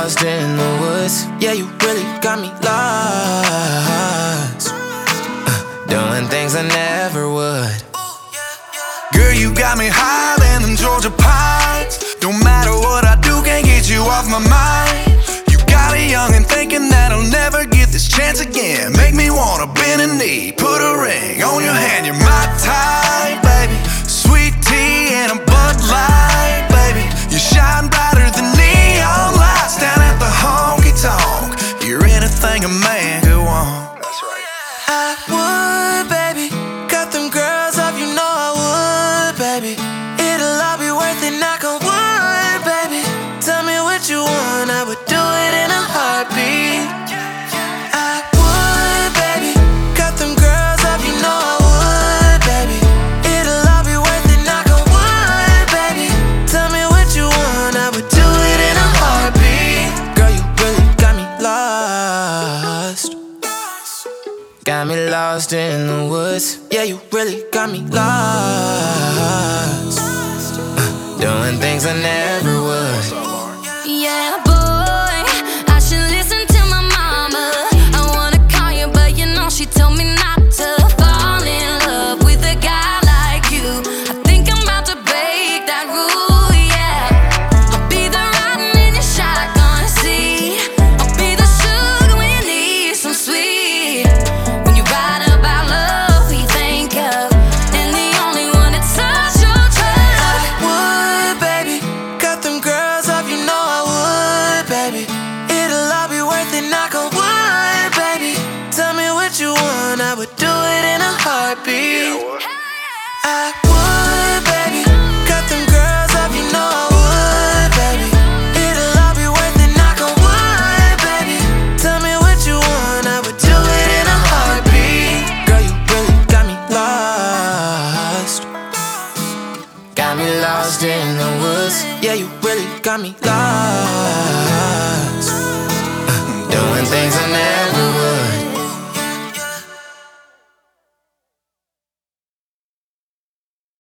lost in the woods. Yeah, you really got me lost. Doing things I never would. Girl, you got me higher than them Georgia pines. Don't matter what I do, can't get you off my mind. You got a youngin' thinking that I'll never get this chance again. Make me wanna bend a knee, put a ring on your hand. You're my type, baby. Sweet tea and a Bud Light, baby. You shine brighter than neon lights down at the honky tonk. You're anything a man could want. That's right. I would, baby. Got them girls up, you know I would, baby. It'll all be worth it, knock on wood, baby. Tell me what you want, I would do it in a heartbeat. I would, baby. Got them girls up, you know I would, baby. It'll all be worth it, knock on wood, baby. Tell me what you want, I would do it in a heartbeat. Girl, you really got me lost. Got me lost in the woods. Yeah, you really got me lost. Doing things I never would. Yeah, boy, I should listen to my mama. I wanna call you, but you know she told me not to fall in love with a guy like you. I think I'm about to break that rule, yeah. I'll be the riding in your shotgun seat. I'll be the sugar when you need some sweet. When you write about love, who you think of? And the only one to touch your trust. I would, baby. Got them girls up, you know I would, baby. It'll all be worth it, knock on wood, baby. Tell me what you want, I would do it in a heartbeat. I would, baby. Got them girls up, you know I would, baby. It'll all be worth it, knock on wood, baby. Tell me what you want, I would do it in a heartbeat. Girl, you really got me lost. Got me lost in the woods. Yeah, you really got me lost.